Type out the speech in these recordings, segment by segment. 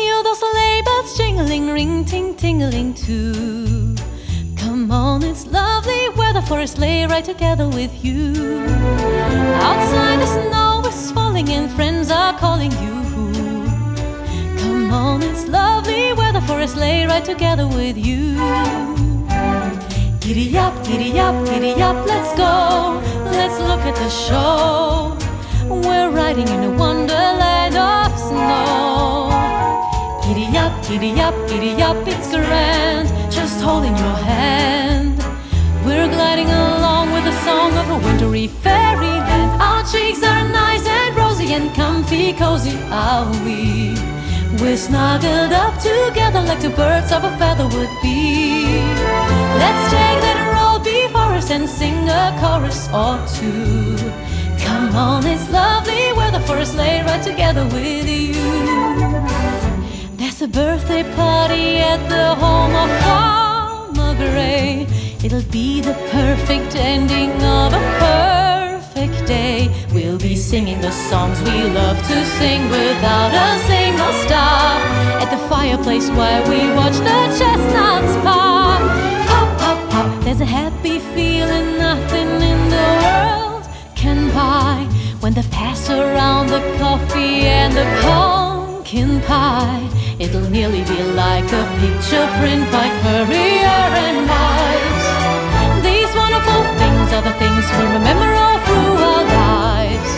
hear those sleigh bells jingling, ring, ting, tingling too. Come on, it's lovely weather for a sleigh ride together with you. Outside the snow is falling and friends are calling you. Come on, it's lovely weather for a sleigh ride together with you. Giddy up, giddy up, giddy up, let's go. Let's look at the show. We're riding in a wonderland of snow. Giddy up, giddy up, giddy up, it's grand, just holding your hand. We're gliding along with the song of a wintry fairyland. Our cheeks are nice and rosy and comfy, cozy are we. We're snuggled up together like two birds of a feather would be. Let's take that road before us and sing a chorus or two. Come on, it's lovely weather for a sleigh ride together with you. There's a birthday party at the home of Farmer Gray. It'll be the perfect ending of a perfect day. We'll be singing the songs we love to sing without a single stop, at the fireplace while we watch the chestnuts pop. Pop, pop, pop. There's a happy feeling nothing in the world can buy when they pass around the coffee and the pumpkin pie. It'll nearly be like a picture print by Currier and Wise. These wonderful things are the things we remember all through our lives.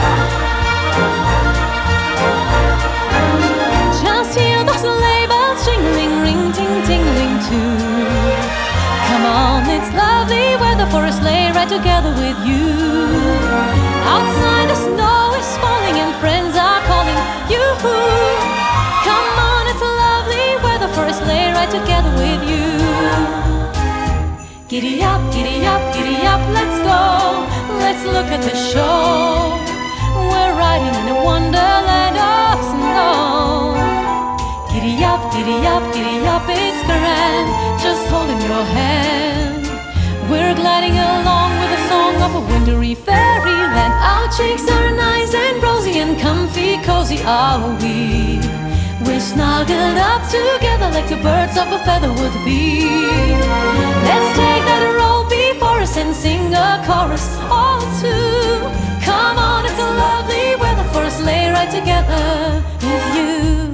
Just hear those sleigh bells jingling, ring, ting, tingling too. Come on, it's lovely weather for a sleigh ride together with you. Outside the snow is falling and friends are calling you. Come on, it's lovely weather for a sleigh ride together with you. Giddy up, giddy up, giddy up, let's go. Let's look at the show. We're riding in a wonderland of snow. Giddy up, giddy up, giddy up, it's grand, just holding your hand. We're gliding along with the song of a wintry fairyland. Our cheeks are nice and rosy and comfy, cozy are we. We're snuggled up together like two birds of a feather would be. Let's take that road before us and sing a chorus or two. Come on, it's a lovely weather for a sleigh ride together with you.